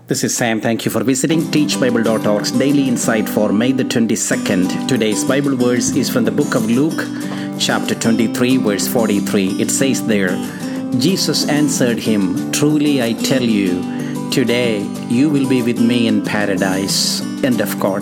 This is Sam. Thank you for visiting teachbible.org's Daily Insight for May the 22nd. Today's Bible verse is from the book of Luke, chapter 23, verse 43. It says there, Jesus answered him, "Truly I tell you, today you will be with me in paradise." End of quote.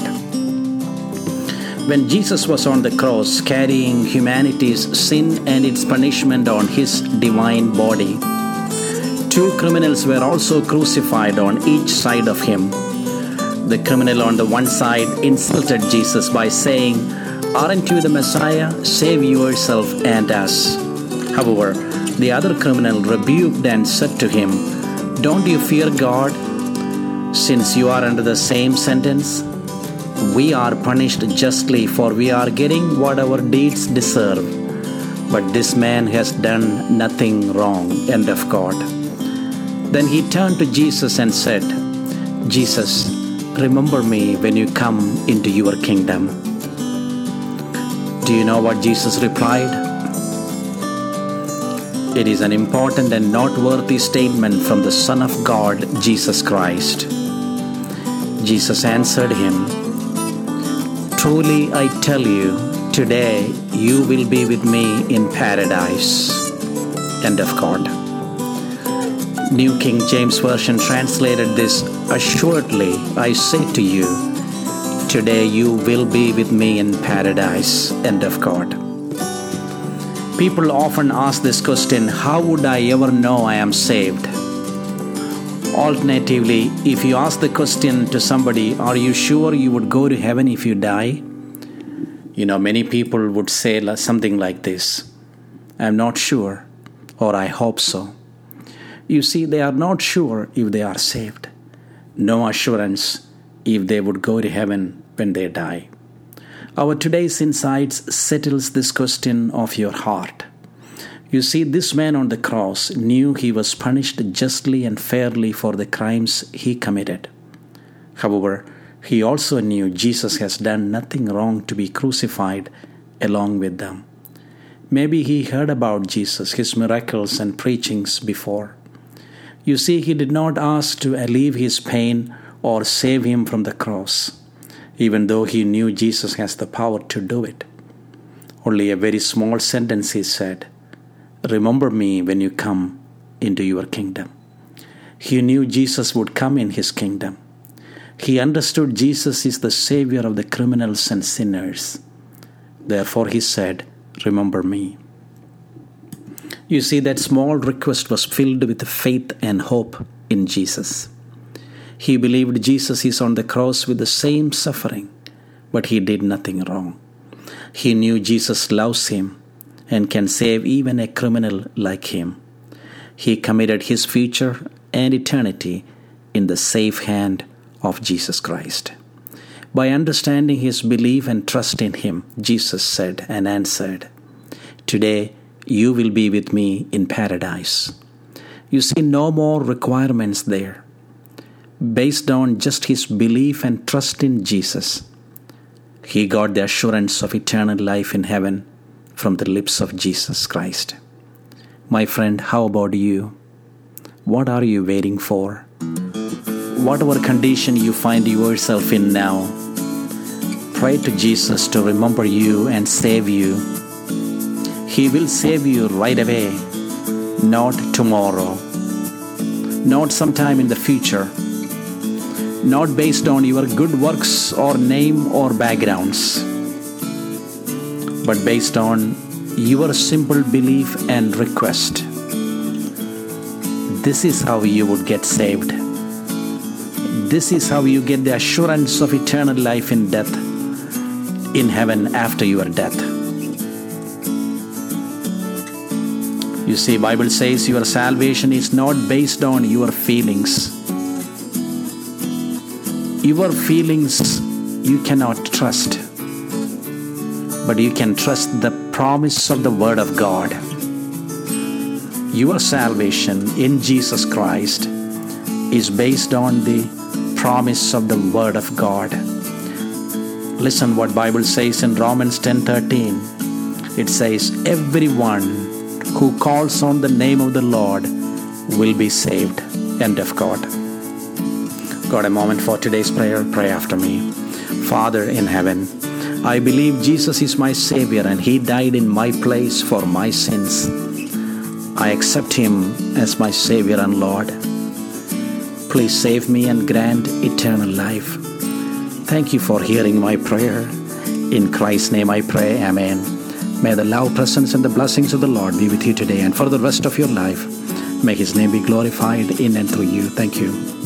When Jesus was on the cross carrying humanity's sin and its punishment on his divine body, two criminals were also crucified on each side of him. The criminal on the one side insulted Jesus by saying, "Aren't you the Messiah? Save yourself and us." However, the other criminal rebuked and said to him, "Don't you fear God, since you are under the same sentence? We are punished justly, for we are getting what our deeds deserve. But this man has done nothing wrong." End of quote. Then he turned to Jesus and said, "Jesus, remember me when you come into your kingdom." Do you know what Jesus replied? It is an important and noteworthy statement from the Son of God, Jesus Christ. Jesus answered him, "Truly I tell you, today you will be with me in paradise." End of quote. New King James Version translated this, "Assuredly I say to you, today you will be with me in paradise." End of quote. People often ask this question, how would I ever know I am saved? Alternatively, if you ask the question to somebody, are you sure you would go to heaven if you die? Many people would say something like this, "I'm not sure," or "I hope so." You see, they are not sure if they are saved. No assurance if they would go to heaven when they die. Our today's insights settles this question of your heart. You see, this man on the cross knew he was punished justly and fairly for the crimes he committed. However, he also knew Jesus has done nothing wrong to be crucified along with them. Maybe he heard about Jesus, his miracles and preachings before. You see, he did not ask to alleviate his pain or save him from the cross, even though he knew Jesus has the power to do it. Only a very small sentence he said, "Remember me when you come into your kingdom." He knew Jesus would come in his kingdom. He understood Jesus is the Savior of the criminals and sinners. Therefore he said, "Remember me." You see, that small request was filled with faith and hope in Jesus. He believed Jesus is on the cross with the same suffering, but he did nothing wrong. He knew Jesus loves him and can save even a criminal like him. He committed his future and eternity in the safe hand of Jesus Christ. By understanding his belief and trust in him, Jesus said and answered, "Today you will be with me in paradise." You see, no more requirements there. Based on just his belief and trust in Jesus, he got the assurance of eternal life in heaven from the lips of Jesus Christ. My friend, how about you? What are you waiting for? Whatever condition you find yourself in now, pray to Jesus to remember you and save you. He will save you right away, not tomorrow, not sometime in the future, not based on your good works or name or backgrounds, but based on your simple belief and request. This is how you would get saved. This is how you get the assurance of eternal life in heaven after your death. You see, Bible says your salvation is not based on your feelings. Your feelings you cannot trust, but you can trust the promise of the Word of God. Your salvation in Jesus Christ is based on the promise of the Word of God. Listen what Bible says in Romans 10:13. It says, "Everyone who calls on the name of the Lord will be saved." End of quote. got a moment for today's prayer. Pray after me. Father in heaven, I believe Jesus is my Savior and He died in my place for my sins. I accept Him as my Savior and Lord. Please save me and grant eternal life. Thank you for hearing my prayer. In Christ's name I pray, Amen. May the love, presence, and the blessings of the Lord be with you today and for the rest of your life. May His name be glorified in and through you. Thank you.